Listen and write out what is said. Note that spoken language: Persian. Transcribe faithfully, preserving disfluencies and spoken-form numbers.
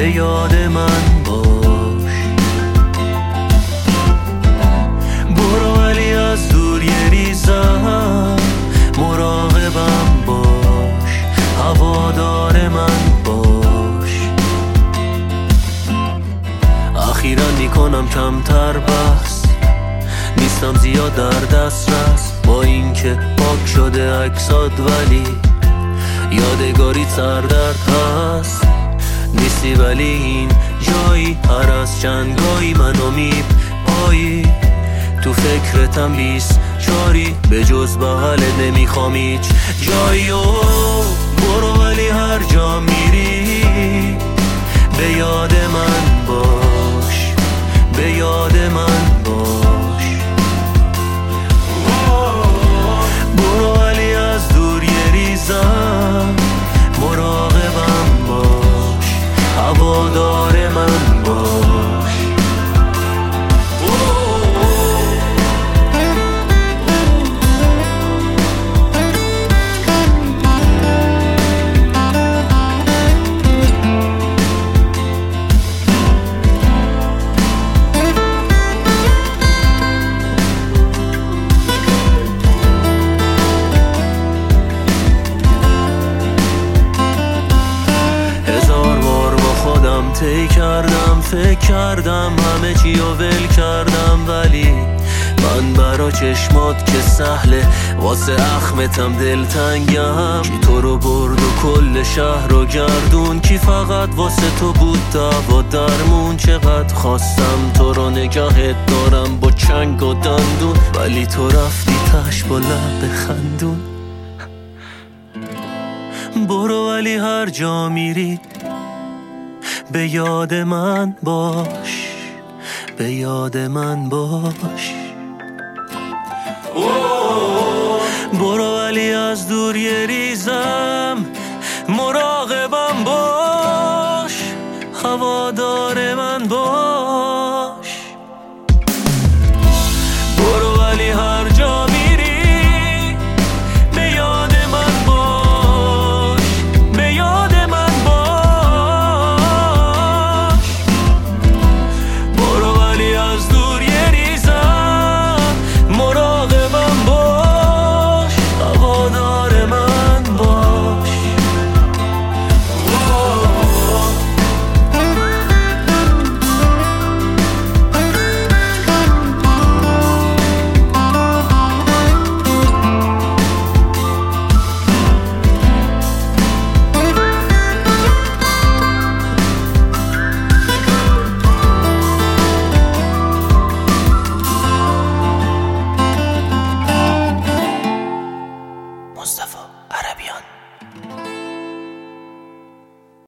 به یاد من باش. برو ولی از دور یه ریزم، مراقبم باش، هوادار من باش. اخیراً میکنم کمتر بس، نیستم زیاد در دسترس، با اینکه پاک شده عکسات ولی یادگاری سردرد هست. نیستی ولی این جایی، هر از چندگاهی منو میپایی، تو فکرتم بیست چاری، به جز بغلت نمیخوام هیچ جایی. و برو ولی هر جا میری به یاد من باش، به یاد من باش. برو ولی از دور یه ریزم، مراقبم باش، هوادار من باش. تی کردم فکر کردم همه چی رو ول کردم، ولی من برا چشمات که سهله، واسه اخمتم دلتنگم. کی تو رو برد و کل شهر رو گردون، کی فقط واسه تو بود دعوا درمون. چقدر خواستم تو رو نگاهت دارم با چنگ و دندون، ولی تو رفتی تش با لب خندون. برو ولی هر جا میری به یاد من باش، به یاد من باش. برو ولی از دور یه ریزم، مراقبم باش، هوادار من باش.